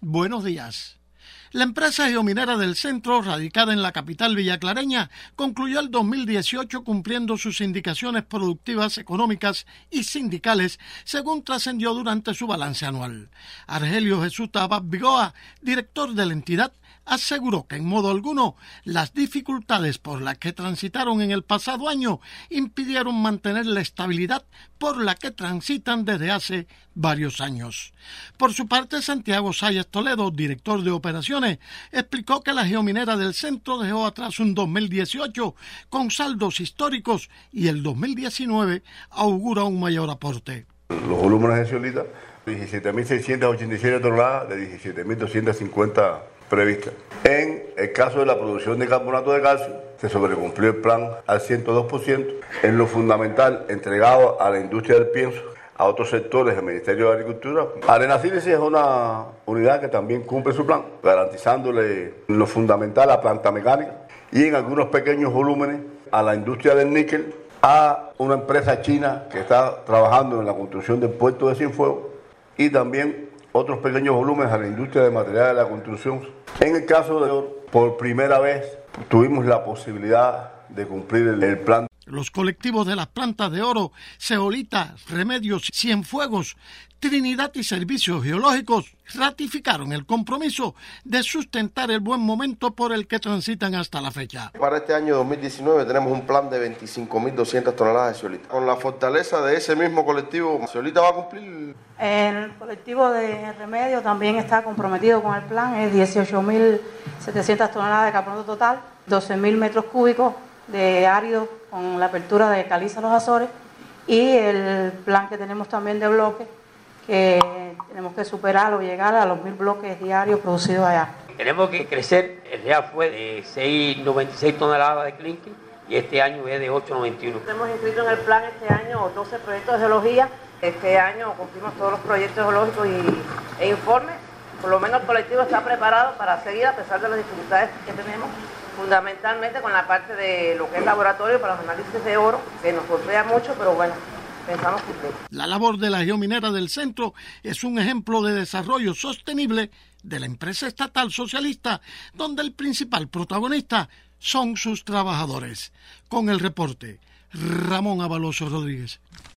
Buenos días. La empresa geominera del Centro, radicada en la capital villaclareña, concluyó el 2018 cumpliendo sus indicaciones productivas, económicas y sindicales, según trascendió durante su balance anual. Argelio Jesús Abad Vigoa, director de la entidad, aseguró que en modo alguno las dificultades por las que transitaron en el pasado año impidieron mantener la estabilidad por la que transitan desde hace varios años. Por su parte, Santiago Sayas Toledo, director de operaciones, explicó que la geominera del Centro dejó atrás un 2018 con saldos históricos y el 2019 augura un mayor aporte. Los volúmenes de zeolita, 17.687 toneladas de 17.250 previstas. En el caso de la producción de carbonato de calcio, se sobrecumplió el plan al 102%. En lo fundamental, entregado a la industria del pienso, a otros sectores del Ministerio de Agricultura. Arena Sílice es una unidad que también cumple su plan, garantizándole lo fundamental a planta mecánica y en algunos pequeños volúmenes a la industria del níquel, a una empresa china que está trabajando en la construcción del puerto de Cienfuegos y también otros pequeños volúmenes a la industria de materiales de la construcción. En el caso de oro, por primera vez tuvimos la posibilidad de cumplir el plan. Los colectivos de las plantas de oro, Zeolita, Remedios, Cienfuegos, Trinidad y Servicios Geológicos ratificaron el compromiso de sustentar el buen momento por el que transitan hasta la fecha. Para este año 2019 tenemos un plan de 25.200 toneladas de zeolita. Con la fortaleza de ese mismo colectivo, ¿zeolita va a cumplir? El colectivo de Remedios también está comprometido con el plan, es 18.700 toneladas de carbonato total, 12.000 metros cúbicos de árido con la apertura de Caliza Los Azores y el plan que tenemos también de bloques que tenemos que superar o llegar a los 1.000 bloques diarios producidos allá. Tenemos que crecer, el real fue de 6,96 toneladas de clinker y este año es de 8,91. Hemos inscrito en el plan este año 12 proyectos de geología. Este año cumplimos todos los proyectos geológicos e informes. Por lo menos el colectivo está preparado para seguir a pesar de las dificultades que tenemos, fundamentalmente con la parte de lo que es laboratorio para los análisis de oro, que nos golpea mucho, pero bueno, pensamos cumplir. La labor de la geominera del Centro es un ejemplo de desarrollo sostenible de la empresa estatal socialista, donde el principal protagonista son sus trabajadores. Con el reporte, Ramón Avaloso Rodríguez.